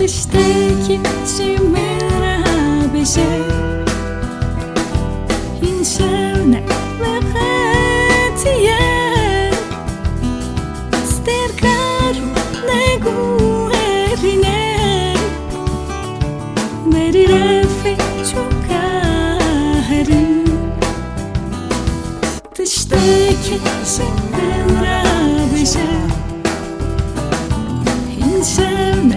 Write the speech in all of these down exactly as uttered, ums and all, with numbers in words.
تشتكي شي مرة بشي ينشرنا بغاتيا ستركارو نگو هرینه بری رفی چوکارن تشتكي شي مرة بشي ينشرنا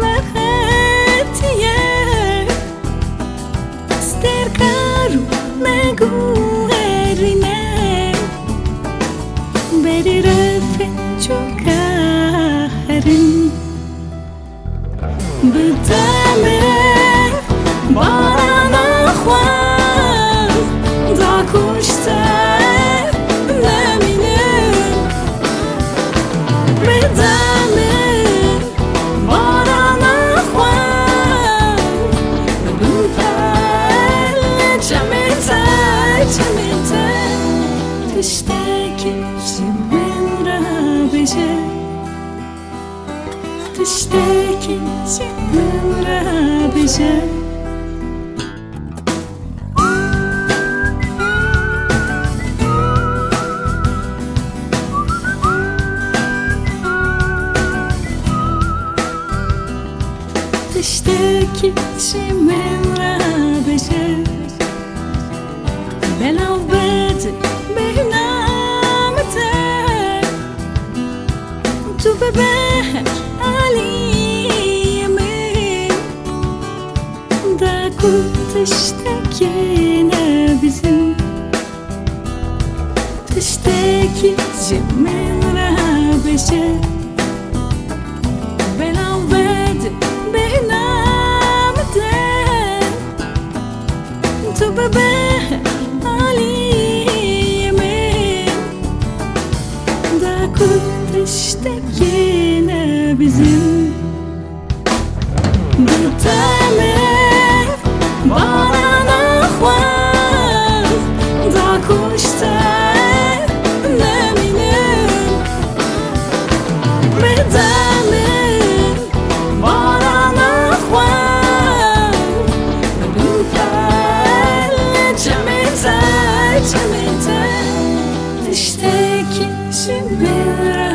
بری رفت چوکارن بدمه باران آخوان دا کشته نمینم بدمه باران آخوان بپل چمیته چمیته تشتكي شي مرة بشي تشتكي شي مرة بشي تشتكي شي مرة بشي بلا بدي تو ببهر علي يمين دا كنت تشتكينا بزن تشتكي جميلة بشي بلا ود بهنا متين تو ببهر علي يمين دا كنت تشتكينا بزن بدمه باران آخوان دا کشته نمینم بدمه باران آخوان بپل چمیته چمیته تشتكي شي مرة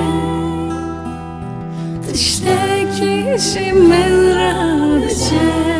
تشتكي شي مرة بشي